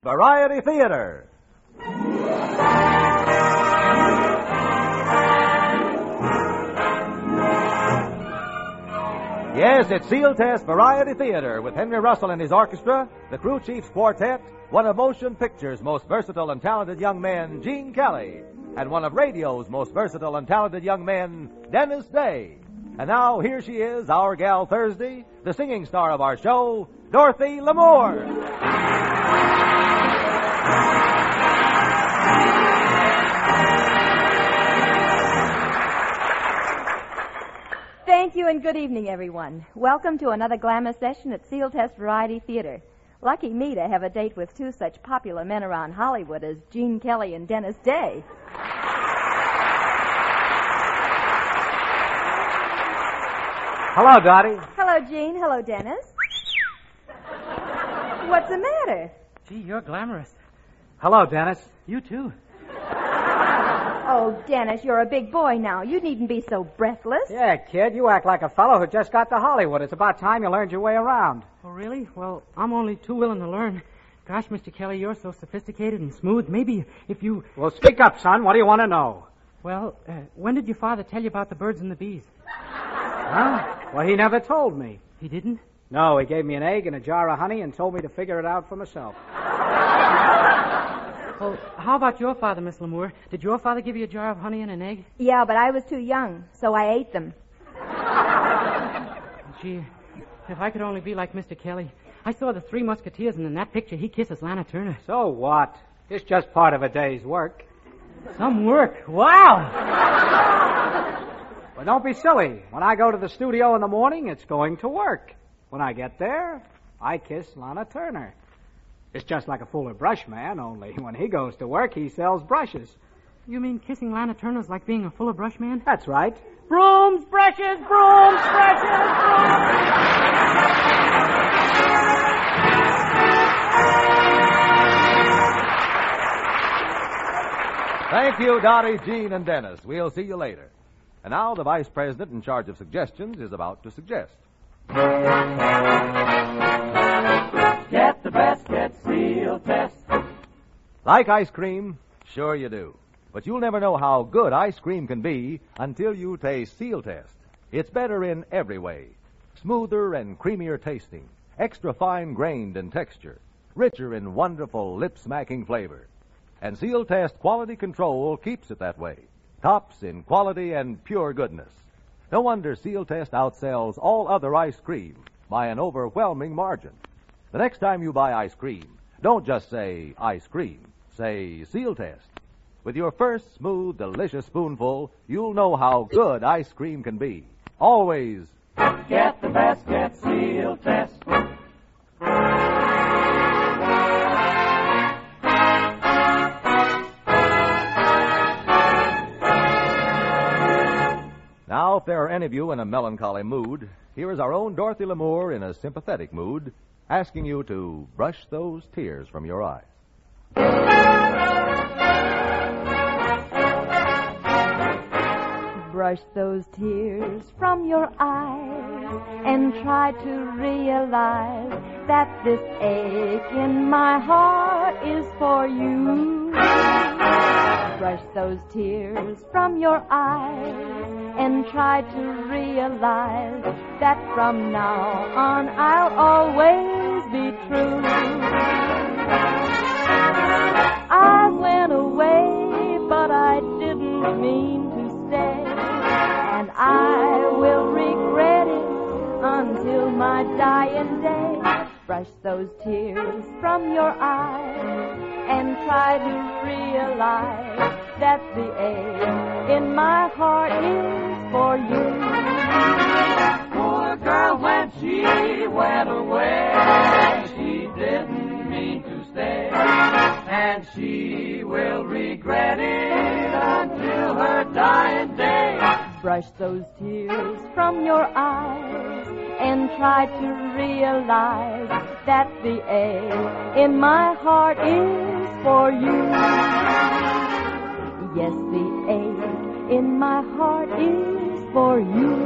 Variety Theater. Yes, it's Seal Test Variety Theater with Henry Russell and his orchestra, the Crew Chiefs Quartet, one of motion picture's most versatile and talented young men, Gene Kelly, and one of radio's most versatile and talented young men, Dennis Day. And now, here she is, our gal Thursday, the singing star of our show, Dorothy Lamour. Thank you and good evening, everyone. Welcome to another glamour session at Seal Test Variety Theater. Lucky me to have a date with two such popular men around Hollywood as Gene Kelly and Dennis Day. Hello, Dottie. Hello, Gene. Hello, Dennis. What's the matter? Gee, you're glamorous. Hello, Dennis. You too. Oh, Dennis, you're a big boy now. You needn't be so breathless. Yeah, kid, you act like a fellow who just got to Hollywood. It's about time you learned your way around. Oh, really? Well, I'm only too willing to learn. Gosh, Mr. Kelly, you're so sophisticated and smooth. Maybe if you... Well, speak up, son. What do you want to know? Well, when did your father tell you about the birds and the bees? Huh? Well, he never told me. He didn't? No, he gave me an egg and a jar of honey and told me to figure it out for myself. Well, how about your father, Miss Lamour? Did your father give you a jar of honey and an egg? Yeah, but I was too young, so I ate them. Gee, if I could only be like Mr. Kelly. I saw the Three Musketeers, and in that picture, he kisses Lana Turner. So what? It's just part of a day's work. Some work. Wow! Well, don't be silly. When I go to the studio in the morning, it's going to work. When I get there, I kiss Lana Turner. It's just like a Fuller Brush man, only when he goes to work, he sells brushes. You mean kissing Lana Turner's like being a Fuller Brush man? That's right. Brooms, brushes, brooms, brushes, brooms! Thank you, Dottie, Gene, and Dennis. We'll see you later. And now the Vice President in charge of suggestions is about to suggest. Get the best, get Seal Test. Like ice cream? Sure you do. But you'll never know how good ice cream can be until you taste Seal Test. It's better in every way. Smoother and creamier tasting, extra fine-grained in texture, richer in wonderful lip-smacking flavor. And Seal Test quality control keeps it that way. Tops in quality and pure goodness. No wonder Seal Test outsells all other ice cream by an overwhelming margin. The next time you buy ice cream, don't just say ice cream. Say Seal Test. With your first smooth, delicious spoonful, you'll know how good ice cream can be. Always get the best, get Seal Test. Now, if there are any of you in a melancholy mood, here is our own Dorothy Lamour in a sympathetic mood, asking you to brush those tears from your eyes. Brush those tears from your eyes and try to realize that this ache in my heart is for you. Brush those tears from your eyes and try to realize that from now on I'll always be true. I went away, but I didn't mean to stay, and I will regret it until my dying day. Brush those tears from your eyes and try to realize that the ache in my heart is for you. Poor girl, when she went away, she didn't mean to stay, and she will regret it until her dying day. Brush those tears from your eyes and try to realize that the ache in my heart is for you. Yes, the ache in my heart is for you.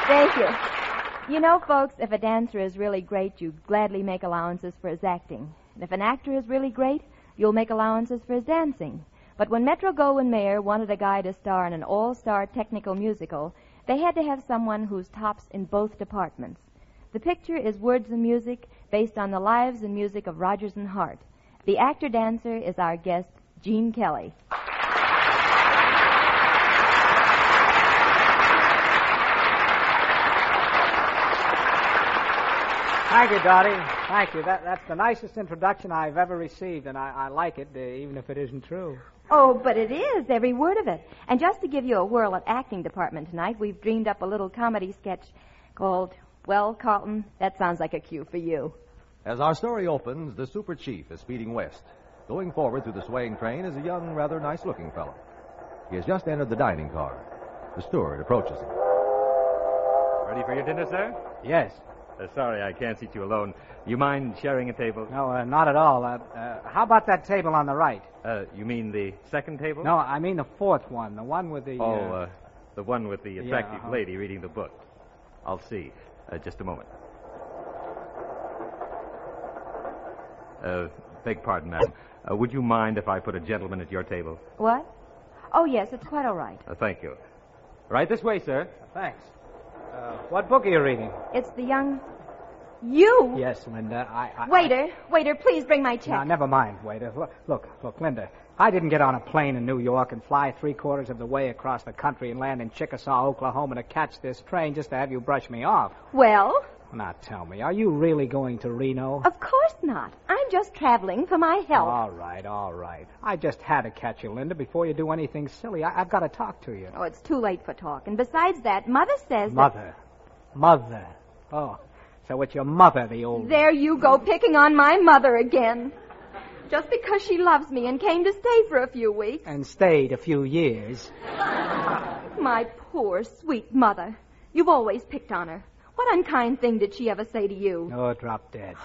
Thank you. You know, folks, if a dancer is really great, you gladly make allowances for his acting. And if an actor is really great, you'll make allowances for his dancing. But when Metro-Goldwyn-Mayer wanted a guy to star in an all-star technical musical, they had to have someone who's tops in both departments. The picture is Words and Music, based on the lives and music of Rodgers and Hart. The actor-dancer is our guest, Gene Kelly. Thank you, Dottie. Thank you. That's the nicest introduction I've ever received, and I like it, even if it isn't true. Oh, but it is, every word of it. And just to give you a whirl at acting department tonight, we've dreamed up a little comedy sketch called, well, Carlton, that sounds like a cue for you. As our story opens, the super chief is speeding west. Going forward through the swaying train is a young, rather nice-looking fellow. He has just entered the dining car. The steward approaches him. Ready for your dinner, sir? Yes. Sorry, I can't seat you alone. You mind sharing a table? No, not at all. How about that table on the right? You mean the second table? No, I mean the fourth one, the one with the... the one with the attractive uh-huh. lady reading the book. I'll see. Just a moment. Beg pardon, madam. Would you mind if I put a gentleman at your table? What? Oh, yes, it's quite all right. Thank you. Right this way, sir. Thanks. What book are you reading? It's the young... You? Yes, Linda, I... Waiter, please bring my check. Now, never mind, waiter. Look, Linda. I didn't get on a plane in New York and fly 3/4 of the way across the country and land in Chickasaw, Oklahoma to catch this train just to have you brush me off. Well? Now, tell me, are you really going to Reno? Of course not. I'm just traveling for my health. All right. I just had to catch you, Linda, before you do anything silly. I've got to talk to you. Oh, it's too late for talk. And besides that, Mother says Mother. Oh, so it's your mother, the old... There you go, picking on my mother again. Just because she loves me and came to stay for a few weeks. And stayed a few years. My poor, sweet mother. You've always picked on her. What unkind thing did she ever say to you? Oh, drop dead.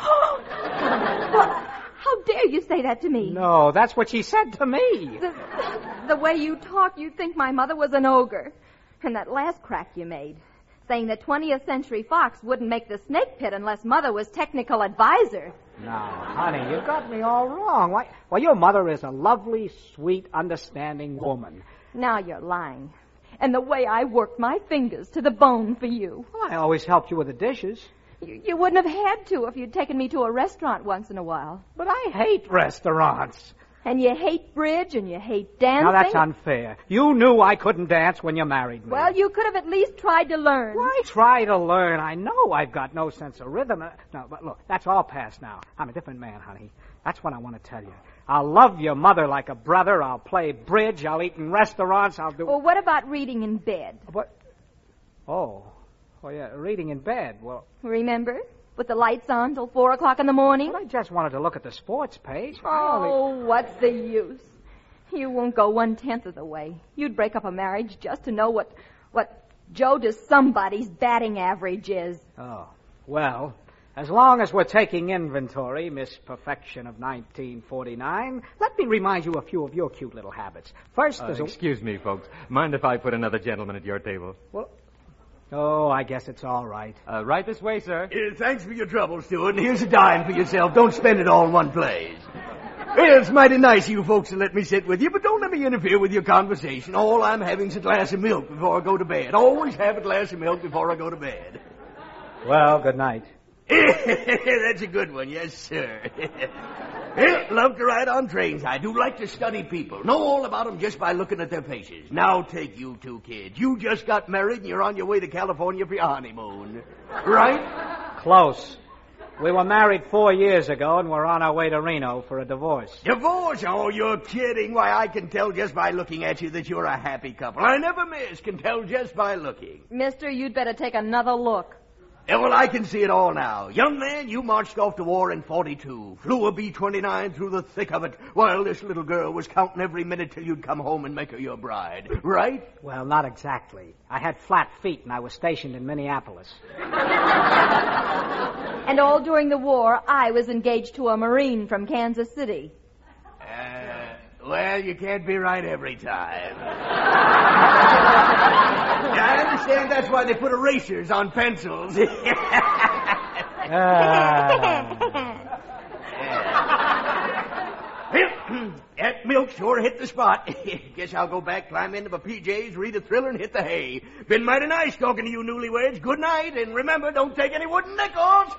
Well, how dare you say that to me? No, that's what she said to me. The way you talk, you'd think my mother was an ogre. And that last crack you made, saying that 20th Century Fox wouldn't make the snake pit unless Mother was technical advisor. Now, honey, you got me all wrong. Why, your mother is a lovely, sweet, understanding woman. Now you're lying. And the way I worked my fingers to the bone for you. Well, I always helped you with the dishes. You wouldn't have had to if you'd taken me to a restaurant once in a while. But I hate restaurants. And you hate bridge and you hate dancing. Now, that's unfair. You knew I couldn't dance when you married me. Well, you could have at least tried to learn. Why try to learn? I know I've got no sense of rhythm. No, but look, that's all past now. I'm a different man, honey. That's what I want to tell you. I'll love your mother like a brother. I'll play bridge. I'll eat in restaurants. I'll do... Well, what about reading in bed? What? Oh, yeah, reading in bed. Well... Remember? With the lights on till 4 o'clock in the morning? Well, I just wanted to look at the sports page. Oh, what's the use? You won't go 1/10 of the way. You'd break up a marriage just to know what Joe to somebody's batting average is. Oh, well, as long as we're taking inventory, Miss Perfection of 1949, let me remind you a few of your cute little habits. First, Excuse me, folks. Mind if I put another gentleman at your table? Well... Oh, I guess it's all right. Right this way, sir. Thanks for your trouble, Stewart. And here's a dime for yourself. Don't spend it all in one place. It's mighty nice of you folks to let me sit with you, but don't let me interfere with your conversation. All I'm having's a glass of milk before I go to bed. Always have a glass of milk before I go to bed. Well, good night. That's a good one, yes, sir. Love to ride on trains. I do like to study people. Know all about them just by looking at their faces. Now take you two kids. You just got married and you're on your way to California for your honeymoon. Right? Close. We were married 4 years ago, and we're on our way to Reno for a divorce. Divorce? Oh, you're kidding. Why, I can tell just by looking at you that you're a happy couple. I never miss. Can tell just by looking. Mister, you'd better take another look. Yeah, well, I can see it all now. Young man, you marched off to war in 42. Flew a B-29 through the thick of it, while this little girl was counting every minute till you'd come home and make her your bride. Right? Well, not exactly. I had flat feet, and I was stationed in Minneapolis. And all during the war, I was engaged to a Marine from Kansas City. Well, you can't be right every time. I understand that's That's why they put erasers on pencils. That milk sure hit the spot. Guess I'll go back, climb into my PJs, read a thriller, and hit the hay. Been mighty nice talking to you newlyweds. Good night, and remember, don't take any wooden nickels.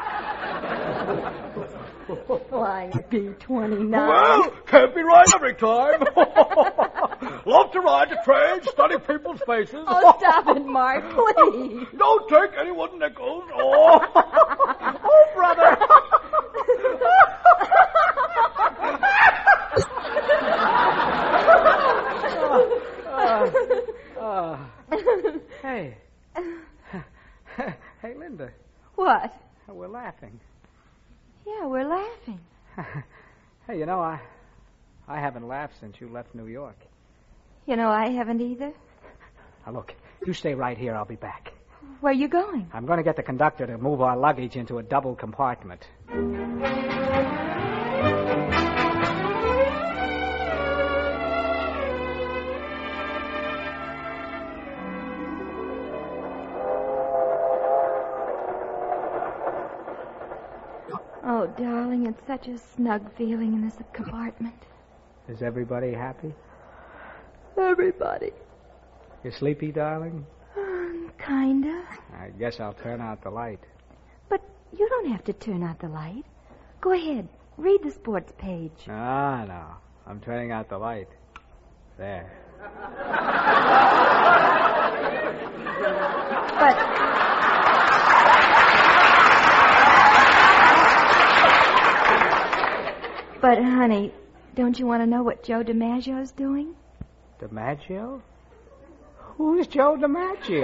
Flying B-29. Well, can't be right every time. Love to ride the train, study people's faces. Oh, stop it, Mark, please. Don't take any wooden nickels. Oh, brother. Hey. Hey, Linda. What? We're laughing. Yeah, we're laughing. Hey, you know, I haven't laughed since you left New York. You know, I haven't either. Now, look, you stay right here. I'll be back. Where are you going? I'm going to get the conductor to move our luggage into a double compartment. Oh, darling, it's such a snug feeling in this compartment. Is everybody happy? Everybody. You sleepy, darling? Kinda. I guess I'll turn out the light. But you don't have to turn out the light. Go ahead. Read the sports page. No. I'm turning out the light. There. But, honey, don't you want to know what Joe DiMaggio's doing? DiMaggio? Who's Joe DiMaggio?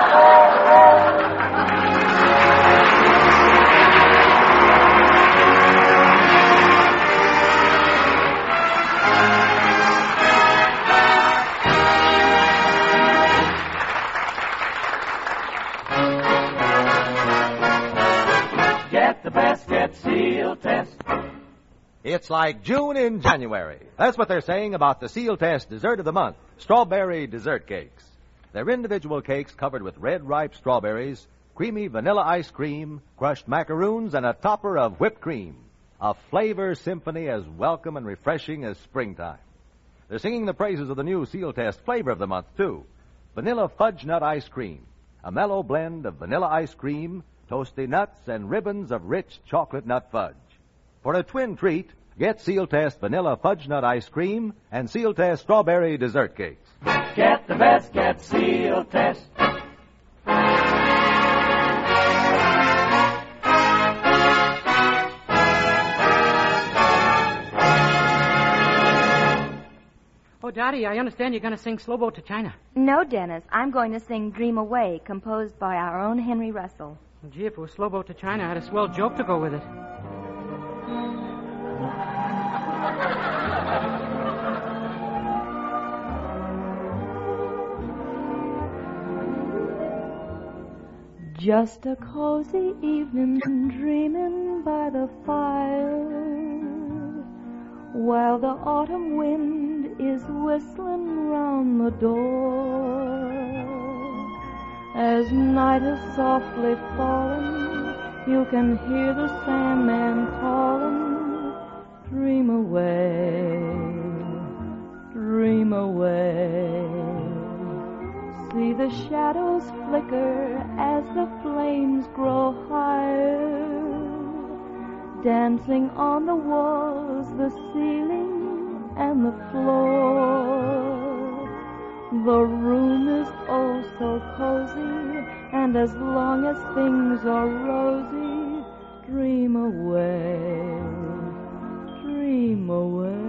Get the best, get Seal Test. It's like June in January. That's what they're saying about the Seal Test dessert of the month, strawberry dessert cakes. They're individual cakes covered with red ripe strawberries, creamy vanilla ice cream, crushed macaroons, and a topper of whipped cream. A flavor symphony as welcome and refreshing as springtime. They're singing the praises of the new Seal Test flavor of the month, too. Vanilla fudge nut ice cream. A mellow blend of vanilla ice cream, toasty nuts, and ribbons of rich chocolate nut fudge. For a twin treat, get Seal Test Vanilla Fudge Nut Ice Cream and Seal Test Strawberry Dessert Cakes. Get the best, get Seal Test. Oh, Daddy, I understand you're going to sing Slow Boat to China. No, Dennis. I'm going to sing Dream Away, composed by our own Henry Russell. Well, gee, if it was Slow Boat to China, I had a swell joke to go with it. Just a cozy evening dreaming by the fire, while the autumn wind is whistling round the door. As night is softly falling, you can hear the Sandman calling, dream away, dream away. See the shadows flicker as the flames grow higher, dancing on the walls, the ceiling, and the floor. The room is oh so cozy, and as long as things are rosy, dream away, dream away.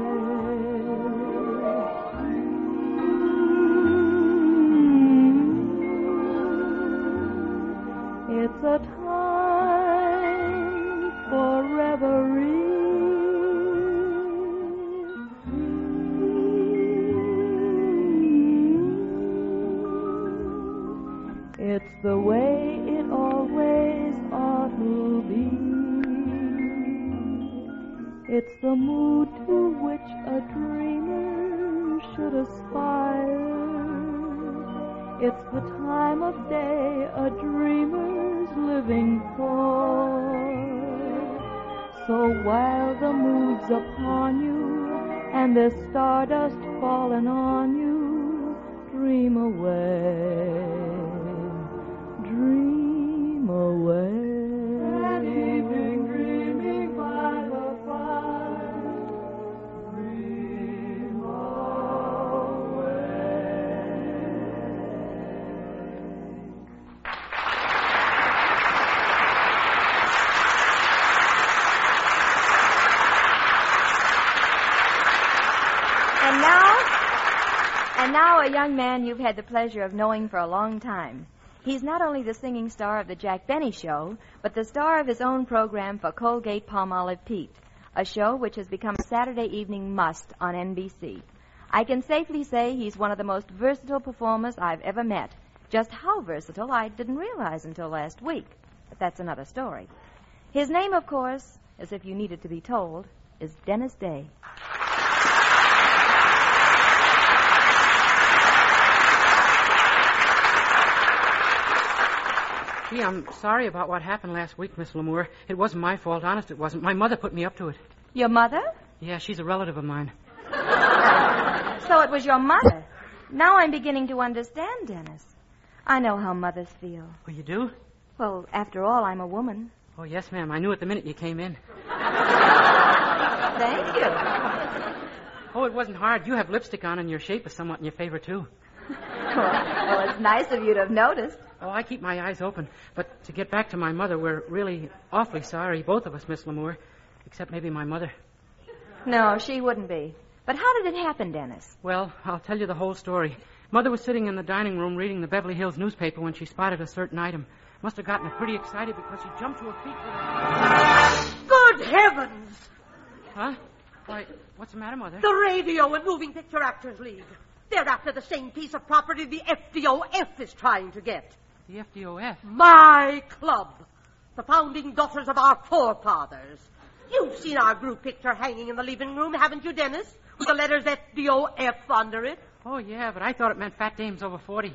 It's a time for reverie. It's the way it always ought to be. It's the mood to which a dreamer should aspire. It's the time of day a dreamer's living for. So while the moon's upon you and there's stardust falling on you, dream away, dream away. That evening dreaming by the fire, dream away. And now a young man you've had the pleasure of knowing for a long time. He's not only the singing star of the Jack Benny Show, but the star of his own program for Colgate-Palmolive Pete, a show which has become a Saturday evening must on NBC. I can safely say he's one of the most versatile performers I've ever met. Just how versatile I didn't realize until last week, but that's another story. His name, of course, as if you needed to be told, is Dennis Day. Gee, I'm sorry about what happened last week, Miss Lamour. It wasn't my fault, honest it wasn't. My mother put me up to it. Your mother? Yeah, she's a relative of mine. So it was your mother. Now I'm beginning to understand, Dennis. I know how mothers feel. Oh, you do? Well, after all, I'm a woman. Oh, yes, ma'am. I knew it the minute you came in. Thank you. Oh, it wasn't hard. You have lipstick on and your shape is somewhat in your favor, too. Well, it's nice of you to have noticed. Oh, I keep my eyes open. But to get back to my mother, we're really awfully sorry, both of us, Miss Lamour, except maybe my mother. No, she wouldn't be. But how did it happen, Dennis? Well, I'll tell you the whole story. Mother was sitting in the dining room reading the Beverly Hills newspaper when she spotted a certain item. Must have gotten her pretty excited because she jumped to her feet. Good heavens! Huh? Why, what's the matter, Mother? The Radio and Moving Picture Actors League. They're after the same piece of property the FDOF is trying to get. The FDOF? My club. The founding daughters of our forefathers. You've seen our group picture hanging in the living room, haven't you, Dennis? With the letters FDOF under it. Oh, yeah, but I thought it meant fat dames over 40.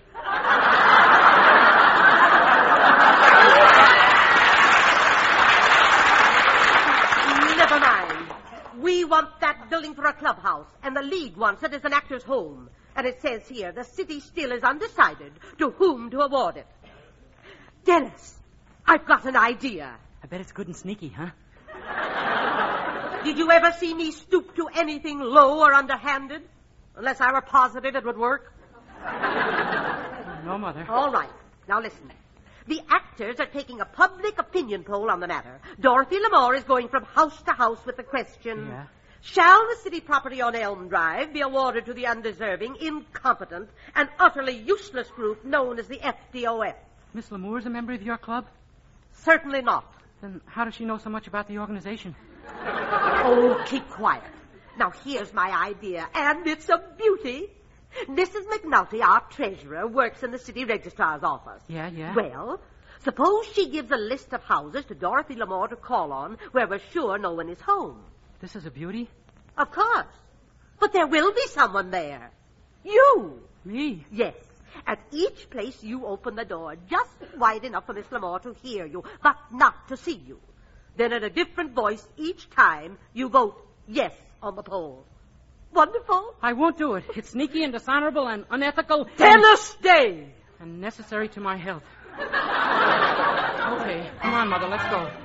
Never mind. We want that building for a clubhouse, and the League wants it as an actor's home. And it says here, the city still is undecided to whom to award it. Dennis, I've got an idea. I bet it's good and sneaky, huh? Did you ever see me stoop to anything low or underhanded? Unless I were positive it would work. No, Mother. All right. Now listen. The actors are taking a public opinion poll on the matter. Dorothy Lamour is going from house to house with the question... Yeah? Shall the city property on Elm Drive be awarded to the undeserving, incompetent, and utterly useless group known as the FDOF? Miss Lamour's a member of your club? Certainly not. Then how does she know so much about the organization? Oh, keep quiet. Now, here's my idea, and it's a beauty. Mrs. McNulty, our treasurer, works in the city registrar's office. Yeah? Well, suppose she gives a list of houses to Dorothy Lamour to call on where we're sure no one is home. This is a beauty? Of course. But there will be someone there. You. Me? Yes. At each place you open the door just wide enough for Miss Lamour to hear you, but not to see you. Then in a different voice each time you vote yes on the poll. Wonderful? I won't do it. It's sneaky and dishonorable and unethical. Dennis Day! And necessary to my health. Okay, come on, Mother, let's go.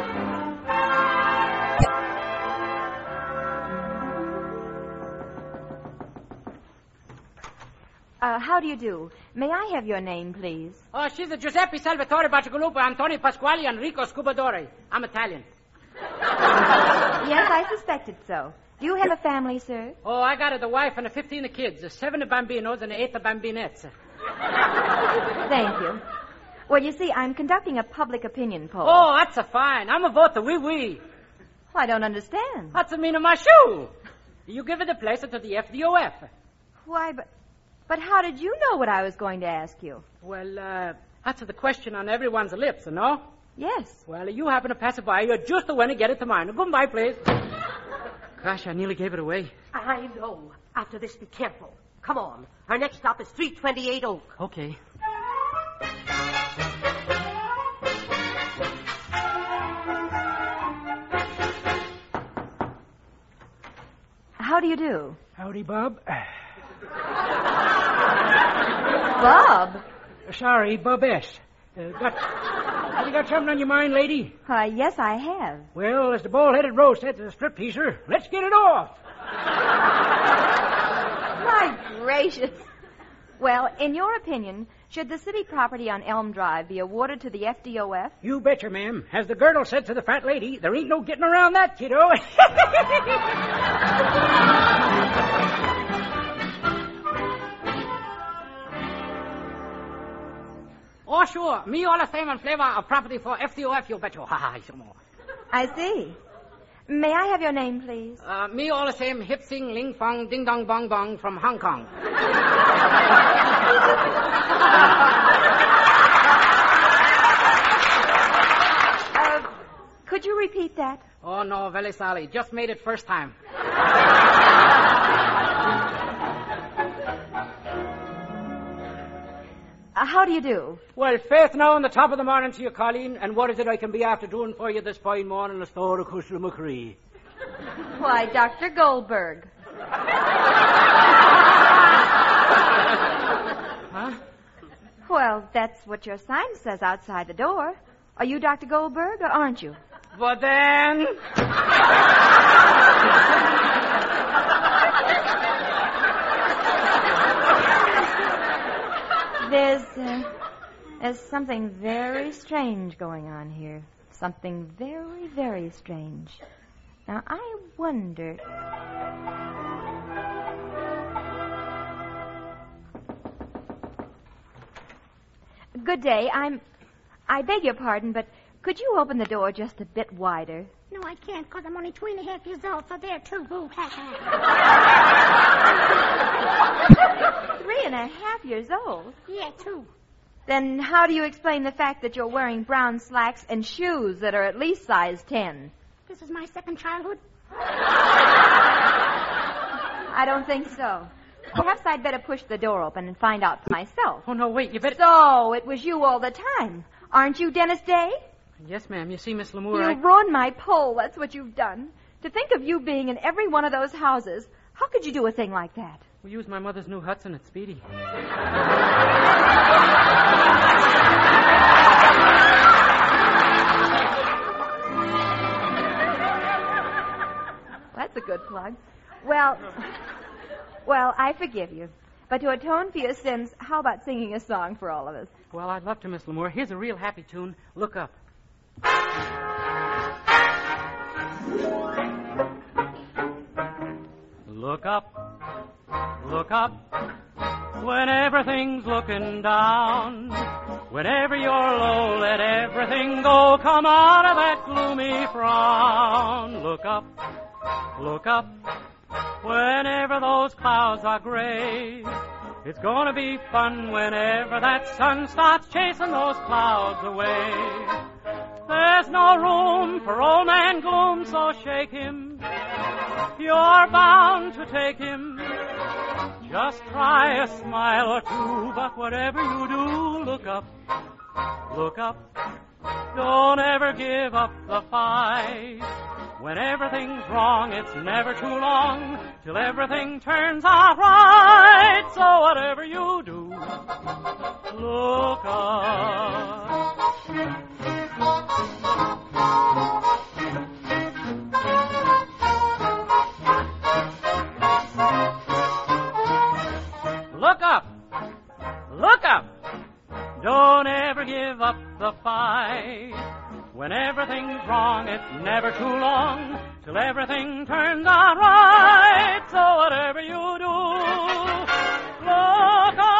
How do you do? May I have your name, please? Oh, she's a Giuseppe Salvatore Bacigalupo, Antonio Pasquale, Enrico Scubadori. I'm Italian. Yes, I suspected so. Do you have a family, sir? Oh, I got the wife and 15 kids, 7 bambinos and 8 bambinettes. Thank you. Well, you see, I'm conducting a public opinion poll. Oh, that's a fine. I'm a voter, oui. I don't understand. What's the meaning of my shoe? You give it the place to the FDOF. Why, but how did you know what I was going to ask you? Well, that's the question on everyone's lips, no? Yes. Well, you happen to pass it by. You're just the one to get it to mine. Goodbye, please. Gosh, I nearly gave it away. I know. After this, be careful. Come on. Our next stop is 328 Oak. Okay. How do you do? Howdy, Bob. Bob? Sorry, Bobess. Have you got something on your mind, lady? Yes, I have. Well, as the bald-headed rose said to the stripteaser, let's get it off. My gracious. Well, in your opinion, should the city property on Elm Drive be awarded to the FDOF? You betcha, ma'am. As the girdle said to the fat lady, there ain't no getting around that, kiddo. Oh, sure. Me all the same and flavor of property for FDOF, you betcha. Ha ha, some more. I see. May I have your name, please? Me all the same, hip sing ling fong ding dong bong bong from Hong Kong. Could you repeat that? Oh, no, very sorry. Just made it first time. How do you do? Well, faith now on the top of the morning to you, Colleen, and what is it I can be after doing for you this fine morning in the store of Cushla McCree? Why, Dr. Goldberg. Huh? Well, that's what your sign says outside the door. Are you Dr. Goldberg, or aren't you? But then... There's something very strange going on here. Something very, very strange. Now, I wonder... Good day. I beg your pardon, but could you open the door just a bit wider? No, I can't, because I'm only 2.5 years old, so there, too. Boo. 3.5 years old? Yeah, 2. Then how do you explain the fact that you're wearing brown slacks and shoes that are at least size 10? This is my second childhood. I don't think so. Perhaps I'd better push the door open and find out for myself. Oh, no, wait, you better... So, it was you all the time. Aren't you Dennis Day? Yes, ma'am. You see, Miss Lamour, You ruined my poll. That's what you've done. To think of you being in every one of those houses. How could you do a thing like that? We used my mother's new Hudson at Speedy. That's a good plug. Well, I forgive you. But to atone for your sins, how about singing a song for all of us? Well, I'd love to, Miss Lamour. Here's a real happy tune. Look up. Look up, when everything's looking down. Whenever you're low, let everything go. Come out of that gloomy frown. Look up, whenever those clouds are gray. It's gonna be fun whenever that sun starts chasing those clouds away. There's no room for old man gloom, so shake him. You're bound to take him. Just try a smile or two, but whatever you do, look up. Don't ever give up the fight. When everything's wrong, it's never too long till everything turns out right. So whatever you do, look up. Look up. Don't ever give up the fight. When everything's wrong, it's never too long till everything turns out right. So whatever you do, look up.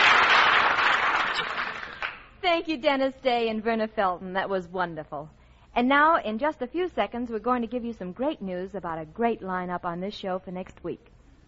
Thank you, Dennis Day and Verna Felton. That was wonderful. And now, in just a few seconds, we're going to give you some great news about a great lineup on this show for next week.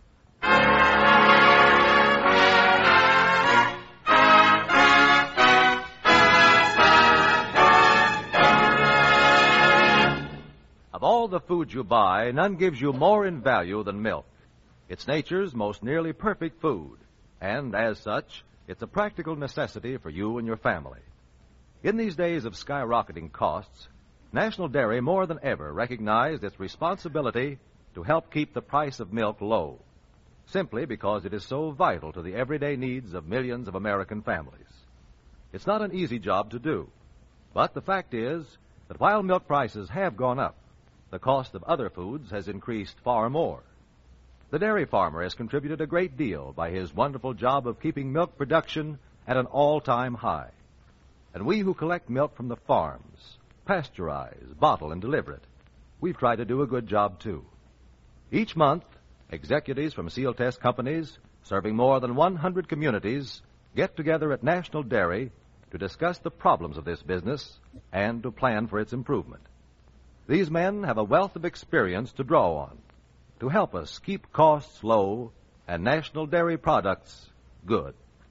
Of all the food you buy, none gives you more in value than milk. It's nature's most nearly perfect food, and as such, it's a practical necessity for you and your family. In these days of skyrocketing costs, National Dairy more than ever recognized its responsibility to help keep the price of milk low, simply because it is so vital to the everyday needs of millions of American families. It's not an easy job to do, but the fact is that while milk prices have gone up, the cost of other foods has increased far more. The dairy farmer has contributed a great deal by his wonderful job of keeping milk production at an all-time high. And we who collect milk from the farms, pasteurize, bottle, and deliver it, we've tried to do a good job, too. Each month, executives from Seal Test companies serving more than 100 communities get together at National Dairy to discuss the problems of this business and to plan for its improvement. These men have a wealth of experience to draw on to help us keep costs low and National Dairy products good.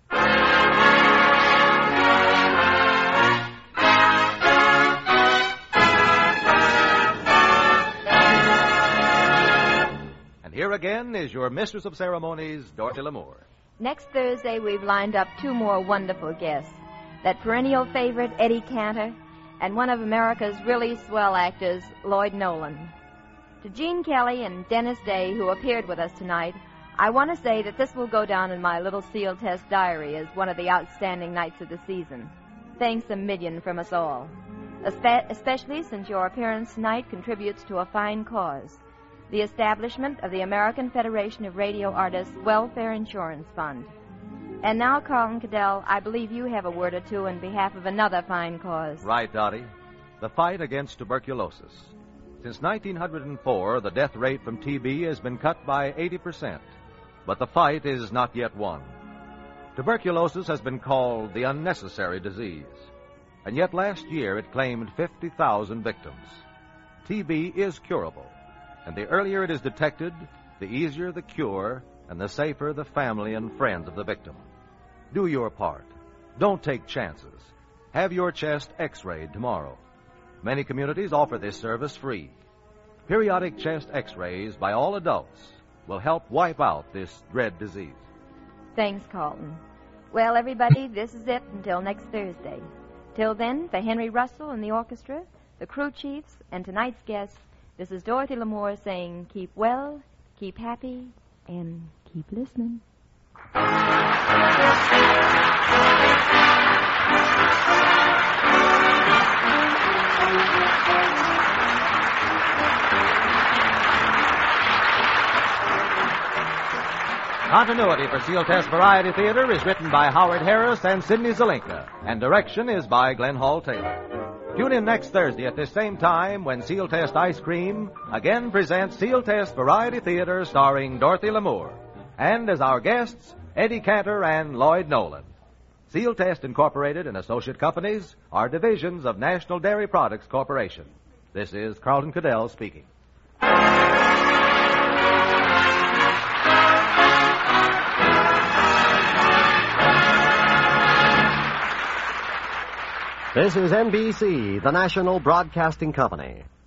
And here again is your Mistress of Ceremonies, Dorothy Lamour. Next Thursday, we've lined up two more wonderful guests. That perennial favorite, Eddie Cantor, and one of America's really swell actors, Lloyd Nolan. To Gene Kelly and Dennis Day, who appeared with us tonight, I want to say that this will go down in my little Seal Test diary as one of the outstanding nights of the season. Thanks a million from us all. Especially since your appearance tonight contributes to a fine cause, the establishment of the American Federation of Radio Artists Welfare Insurance Fund. And now, Carlton Cadell, I believe you have a word or two in behalf of another fine cause. Right, Dottie. The fight against tuberculosis. Since 1904, the death rate from TB has been cut by 80%, but the fight is not yet won. Tuberculosis has been called the unnecessary disease, and yet last year it claimed 50,000 victims. TB is curable, and the earlier it is detected, the easier the cure and the safer the family and friends of the victim. Do your part. Don't take chances. Have your chest x-rayed tomorrow. Many communities offer this service free. Periodic chest x-rays by all adults will help wipe out this dread disease. Thanks, Carlton. Well, everybody, this is it until next Thursday. Till then, for Henry Russell and the orchestra, the crew chiefs, and tonight's guests, this is Dorothy Lamour saying keep well, keep happy, and keep listening. Continuity for Seal Test Variety Theater is written by Howard Harris and Sidney Zelinka, and direction is by Glenn Hall Taylor. Tune in next Thursday at this same time when Seal Test Ice Cream again presents Seal Test Variety Theater starring Dorothy Lamour, and as our guests, Eddie Cantor and Lloyd Nolan. Seal Test Incorporated and associate companies are divisions of National Dairy Products Corporation. This is Carlton Cadell speaking. This is NBC, the national broadcasting company.